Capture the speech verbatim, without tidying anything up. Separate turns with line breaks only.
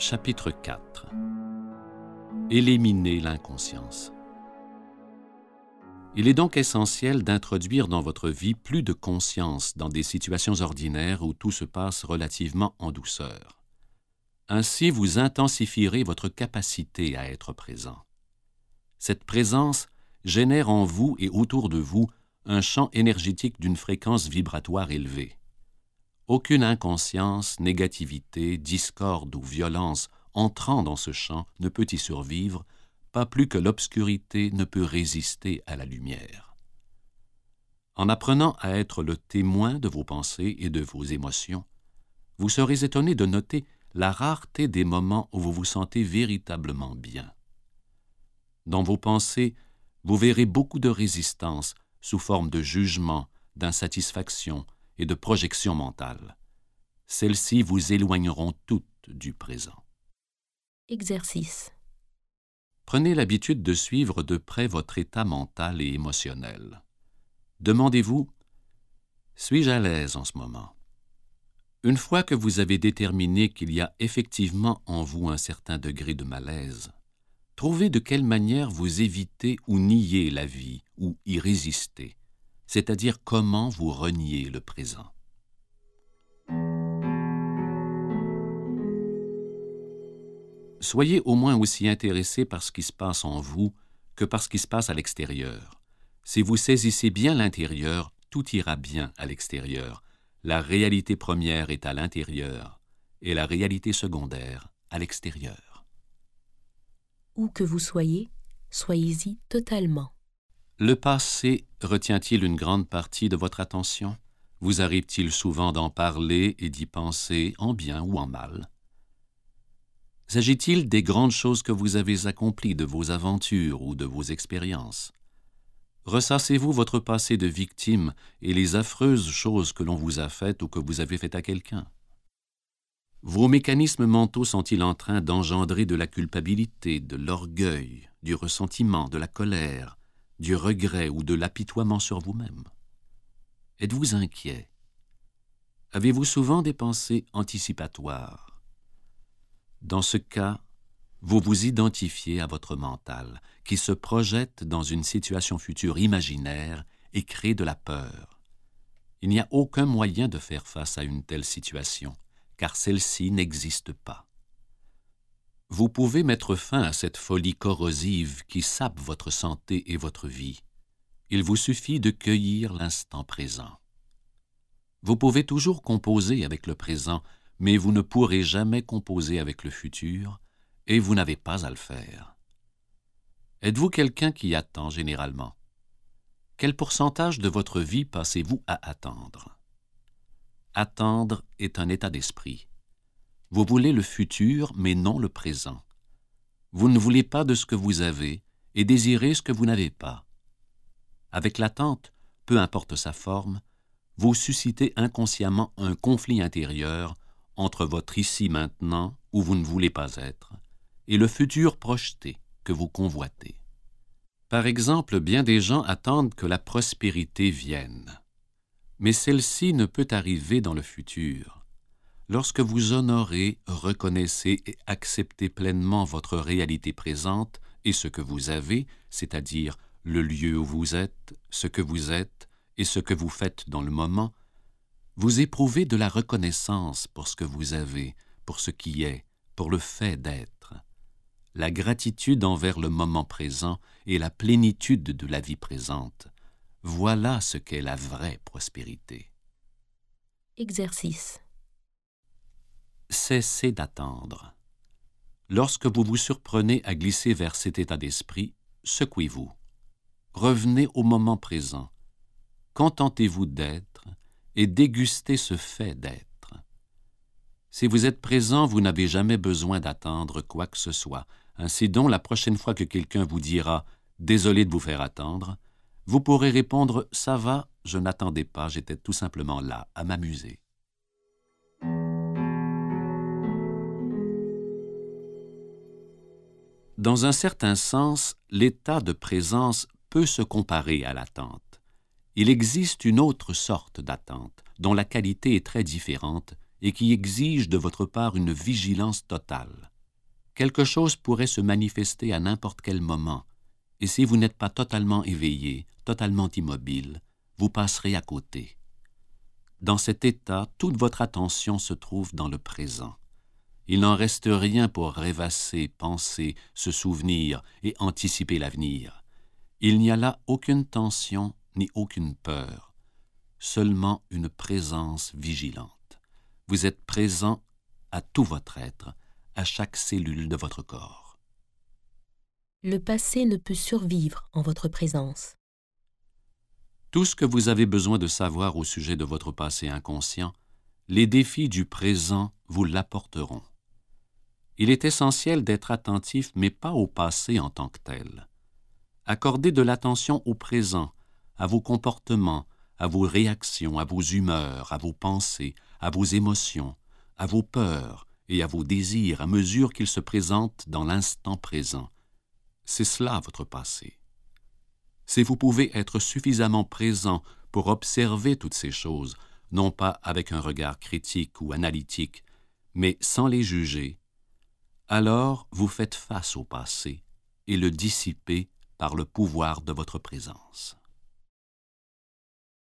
Chapitre quatre. Éliminer l'inconscience. Il est donc essentiel d'introduire dans votre vie plus de conscience dans des situations ordinaires où tout se passe relativement en douceur. Ainsi, vous intensifierez votre capacité à être présent. Cette présence génère en vous et autour de vous un champ énergétique d'une fréquence vibratoire élevée. Aucune inconscience, négativité, discorde ou violence entrant dans ce champ ne peut y survivre, pas plus que l'obscurité ne peut résister à la lumière. En apprenant à être le témoin de vos pensées et de vos émotions, vous serez étonné de noter la rareté des moments où vous vous sentez véritablement bien. Dans vos pensées, vous verrez beaucoup de résistance sous forme de jugement, d'insatisfaction et de projection mentale. Celles-ci vous éloigneront toutes du présent.
Exercice.
Prenez l'habitude de suivre de près votre état mental et émotionnel. Demandez-vous, suis-je à l'aise en ce moment? Une fois que vous avez déterminé qu'il y a effectivement en vous un certain degré de malaise, trouvez de quelle manière vous évitez ou niez la vie ou y résistez, c'est-à-dire comment vous reniez le présent. Soyez au moins aussi intéressé par ce qui se passe en vous que par ce qui se passe à l'extérieur. Si vous saisissez bien l'intérieur, tout ira bien à l'extérieur. La réalité première est à l'intérieur et la réalité secondaire à l'extérieur.
Où que vous soyez, soyez-y totalement.
Le passé retient-il une grande partie de votre attention? Vous arrive-t-il souvent d'en parler et d'y penser, en bien ou en mal? S'agit-il des grandes choses que vous avez accomplies, de vos aventures ou de vos expériences? Ressassez-vous votre passé de victime et les affreuses choses que l'on vous a faites ou que vous avez faites à quelqu'un? Vos mécanismes mentaux sont-ils en train d'engendrer de la culpabilité, de l'orgueil, du ressentiment, de la colère, du regret ou de l'apitoiement sur vous-même? Êtes-vous inquiet? Avez-vous souvent des pensées anticipatoires? Dans ce cas, vous vous identifiez à votre mental, qui se projette dans une situation future imaginaire et crée de la peur. Il n'y a aucun moyen de faire face à une telle situation, car celle-ci n'existe pas. Vous pouvez mettre fin à cette folie corrosive qui sape votre santé et votre vie. Il vous suffit de cueillir l'instant présent. Vous pouvez toujours composer avec le présent, mais vous ne pourrez jamais composer avec le futur, et vous n'avez pas à le faire. Êtes-vous quelqu'un qui attend généralement? Quel pourcentage de votre vie passez-vous à attendre? Attendre est un état d'esprit. Vous voulez le futur, mais non le présent. Vous ne voulez pas de ce que vous avez et désirez ce que vous n'avez pas. Avec l'attente, peu importe sa forme, vous suscitez inconsciemment un conflit intérieur entre votre ici-maintenant, où vous ne voulez pas être, et le futur projeté que vous convoitez. Par exemple, bien des gens attendent que la prospérité vienne. Mais celle-ci ne peut arriver dans le futur. Lorsque vous honorez, reconnaissez et acceptez pleinement votre réalité présente et ce que vous avez, c'est-à-dire le lieu où vous êtes, ce que vous êtes et ce que vous faites dans le moment, vous éprouvez de la reconnaissance pour ce que vous avez, pour ce qui est, pour le fait d'être. La gratitude envers le moment présent et la plénitude de la vie présente, voilà ce qu'est la vraie prospérité.
Exercice.
Cessez d'attendre. Lorsque vous vous surprenez à glisser vers cet état d'esprit, secouez-vous. Revenez au moment présent. Contentez-vous d'être et dégustez ce fait d'être. Si vous êtes présent, vous n'avez jamais besoin d'attendre quoi que ce soit. Ainsi donc, la prochaine fois que quelqu'un vous dira « Désolé de vous faire attendre », vous pourrez répondre « Ça va, je n'attendais pas, j'étais tout simplement là, à m'amuser ». Dans un certain sens, l'état de présence peut se comparer à l'attente. Il existe une autre sorte d'attente, dont la qualité est très différente et qui exige de votre part une vigilance totale. quelque chose pourrait se manifester à n'importe quel moment, et si vous n'êtes pas totalement éveillé, totalement immobile, vous passerez à côté. Dans cet état, toute votre attention se trouve dans le présent. Il n'en reste rien pour rêvasser, penser, se souvenir et anticiper l'avenir. Il n'y a là aucune tension ni aucune peur, seulement une présence vigilante. Vous êtes présent à tout votre être, à chaque cellule de votre corps.
Le passé ne peut survivre en votre présence.
Tout ce que vous avez besoin de savoir au sujet de votre passé inconscient, les défis du présent vous l'apporteront. Il est essentiel d'être attentif, mais pas au passé en tant que tel. Accordez de l'attention au présent, à vos comportements, à vos réactions, à vos humeurs, à vos pensées, à vos émotions, à vos peurs et à vos désirs à mesure qu'ils se présentent dans l'instant présent. C'est cela votre passé. Si vous pouvez être suffisamment présent pour observer toutes ces choses, non pas avec un regard critique ou analytique, mais sans les juger, alors vous faites face au passé et le dissipez par le pouvoir de votre présence.